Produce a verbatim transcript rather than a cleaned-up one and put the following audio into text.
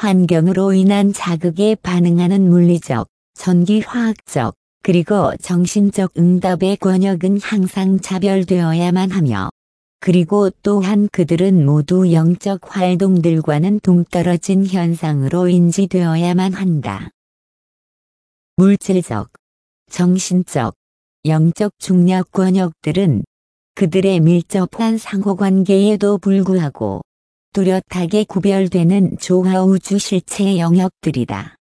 환경으로 인한 자극에 반응하는 물리적, 전기화학적, 그리고 정신적 응답의 권역은 항상 차별되어야만 하며, 그리고 또한 그들은 모두 영적 활동들과는 동떨어진 현상으로 인지되어야만 한다. 물질적, 정신적, 영적 중력 권역들은 그들의 밀접한 상호관계에도 불구하고 뚜렷하게 구별되는 조화 우주 실체의 영역들이다.